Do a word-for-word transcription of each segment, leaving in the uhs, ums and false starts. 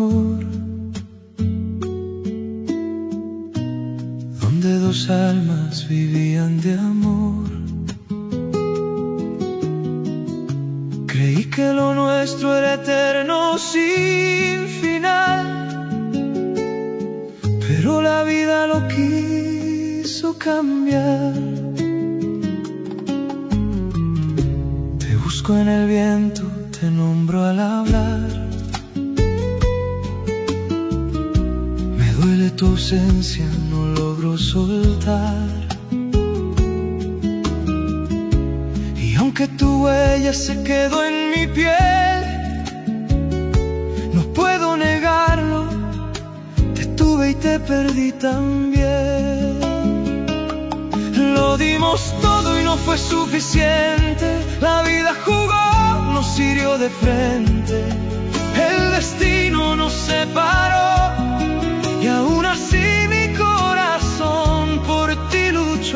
amor, donde dos almas vivían de amor. Creí que lo nuestro era eterno sin final, pero la vida lo quiso cambiar. Te busco en el viento, te nombro al hablar. Me duele tu ausencia, no logro soltar. Y aunque tu huella se quedó en mi piel, no puedo negarlo, te tuve y te perdí también. Lo dimos todo y no fue suficiente, la vida jugó, nos hirió de frente. El destino nos separó y aún así mi corazón por ti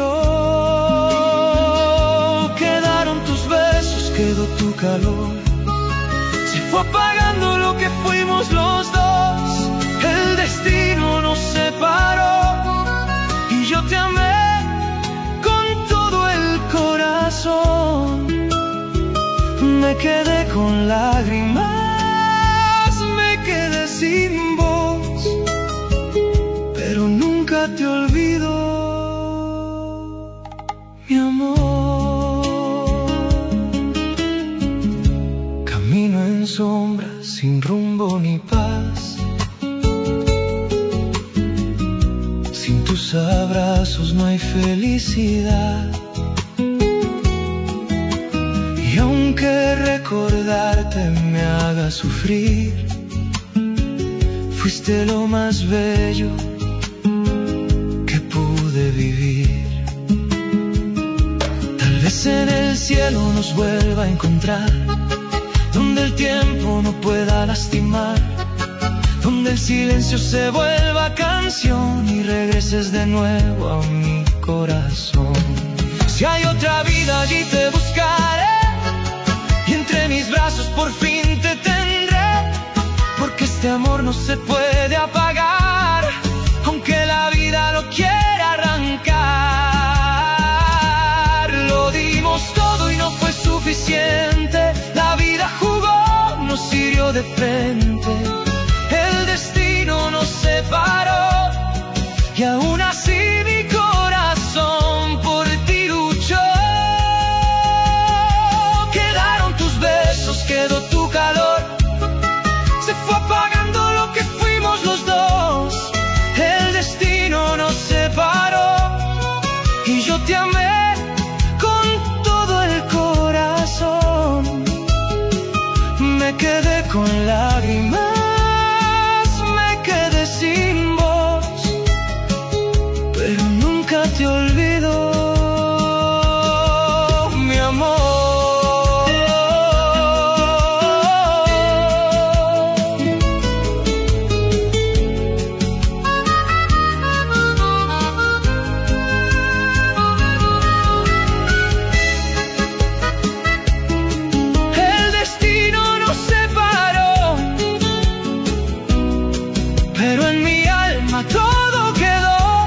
luchó. Quedaron tus besos, quedó tu calor, se fue apagando lo que fuimos los dos. El destino nos separó y yo te amé con todo el corazón. Me quedé con lágrimas, me quedé sin voz, pero nunca te olvido, mi amor. Camino en sombra, sin rumbo ni paz. Sin tus abrazos no hay felicidad. Y aunque recordarte me haga sufrir, fuiste lo más bello que pude vivir. Tal vez en el cielo nos vuelva a encontrar, donde el tiempo no pueda lastimar, donde el silencio se vuelva canción y regreses de nuevo a mi corazón. Si hay otra vida allí te buscaré, y entre mis brazos por fin te tendré, porque este amor no se puede apagar, aunque la vida lo quiera arrancar. Lo dimos todo y no fue suficiente, la vida jugó, nos hirió de frente. El destino nos separó y aún así mi corazón por ti luchó. Quedaron tus besos, quedó tu calor, se fue apagando lo que fuimos los dos. El destino nos separó y yo te amé con todo el corazón. Me quedé con lágrimas, sin voz, pero nunca te olvido, mi amor. El destino nos separó, pero en mi alma todo quedó.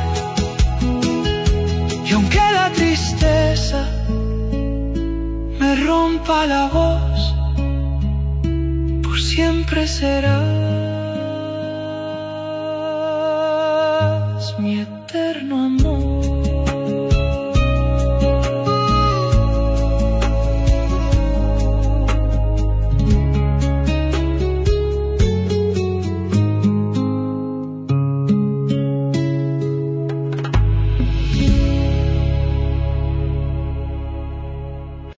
Y aunque la tristeza me rompa la voz, por siempre serás mi eterno amor.